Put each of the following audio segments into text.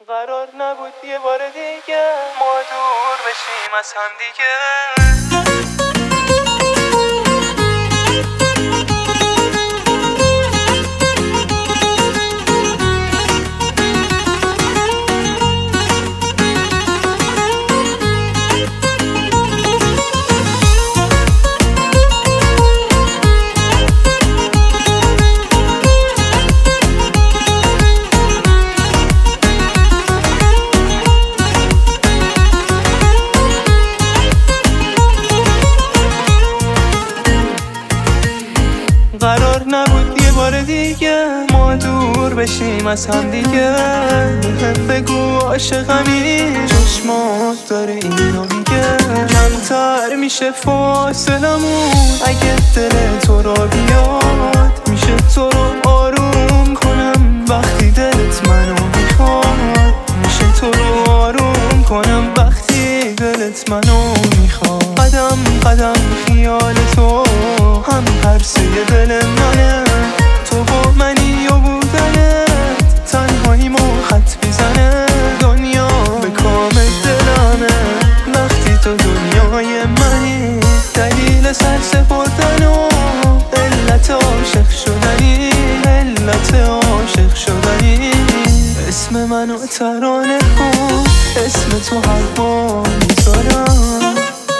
قرار نبود یه بار دیگه ما دور بشیم از هم دیگه. قرار نبود یه بار دیگه ما دور بشیم از هم دیگه. بهم بگو عاشقمی، چشمات داره اینو میگه. کمتر میشه فاصلمون اگه دل تو را بیاد. میشه تو رو آروم کنم وقتی دلت منو میخواد. میشه تو رو آروم کنم وقتی دلت منو میخواد. قدم قدم خیال تو هم ترسه دل منه. تو با منی و بودنت تنهاییمو خط بیزنه. دنیا به کام دلمه وقتی تو دنیای منی. دلیل سر سپردن و علت عاشق شدنی، علت عاشق شدنی. اسم منو ترانه کن، اسم تو هر بار میذارم.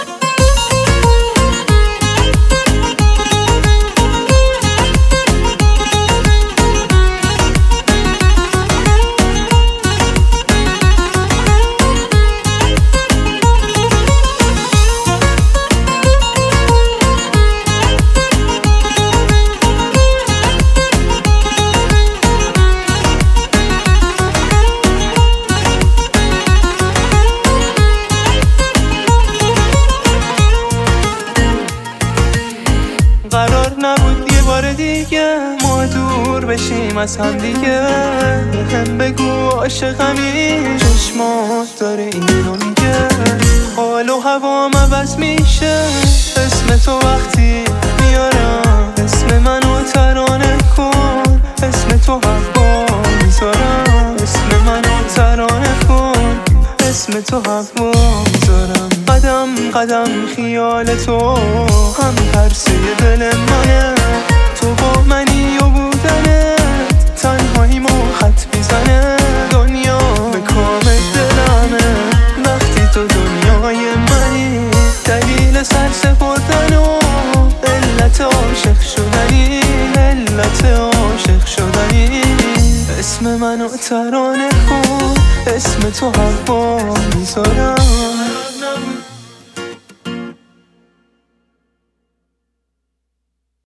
قرار نبود یه بار دیگه ما دور بشیم از هم دیگه. بهم بگو عاشقمی، چشمات داره اینو میگه. حال و هوام عوض میشه اسم تو وقتی میارم. اسم منو ترانه کن، اسم تو هر بار میذارم. اسم منو ترانه کن، اسم تو هر بار میذارم. قدم قدم خیال تو هم ترسه دل منه. تو با منی و بودنت تنهاییمو خط بیزنه. دنیا به کام دلمه وقتی تو دنیای منی. دلیل سر سپردن و علت عاشق شدنی، علت عاشق شدنی. اسم منو ترانه کن، اسم تو هر بار میذارم.